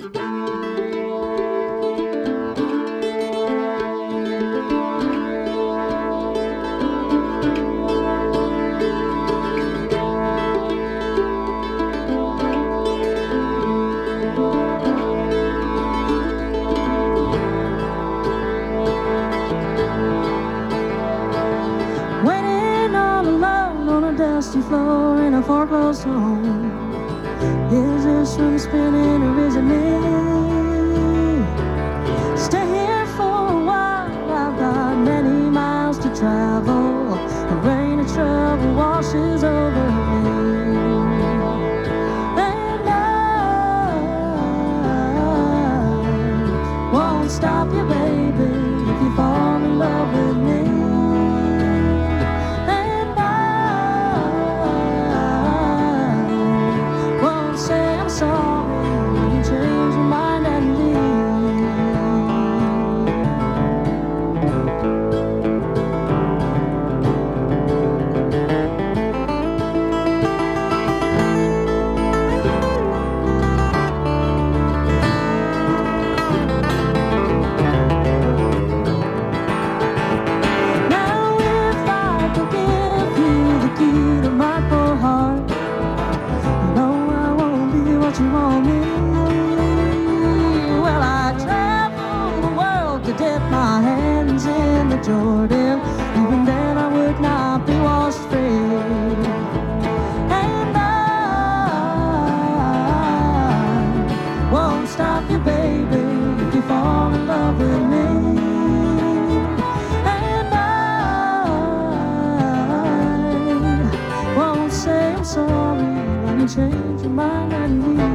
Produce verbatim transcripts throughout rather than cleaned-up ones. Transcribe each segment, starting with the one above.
Dusty floor in a foreclosed home. Is this room spinning or is it me? Stay here for a while, I've got many miles to travel. The rain of trouble washes over me, and I won't stop you, baby, if you fall in love with me. You want me? Well, I travel the world to dip my hands in the Jordan. Even then I would not be washed free. And I won't stop you, baby, if you fall in love with me. And I won't say I'm sorry when you change your mind and leave.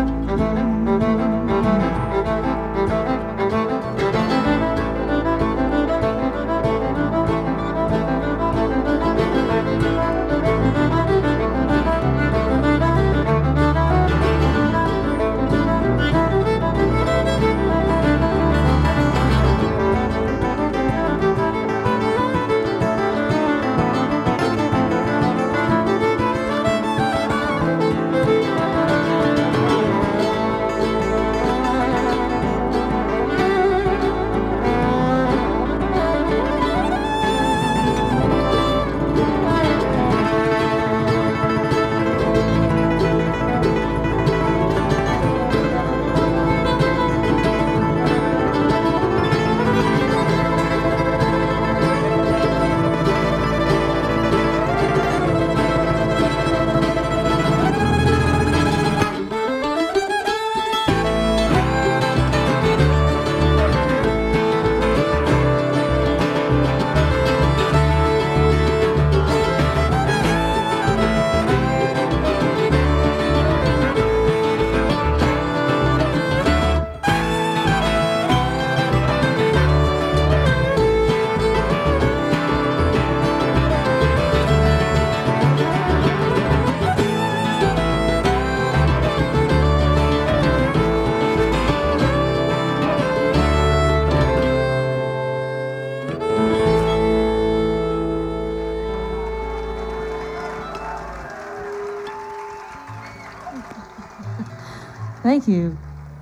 Thank you.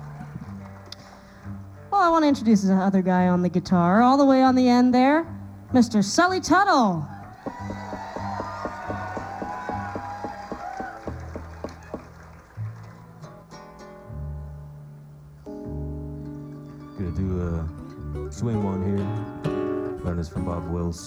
Well, I want to introduce the other guy on the guitar, all the way on the end there, Mister Sully Tuttle. Gonna do a swing one here. Learned this from Bob Wills.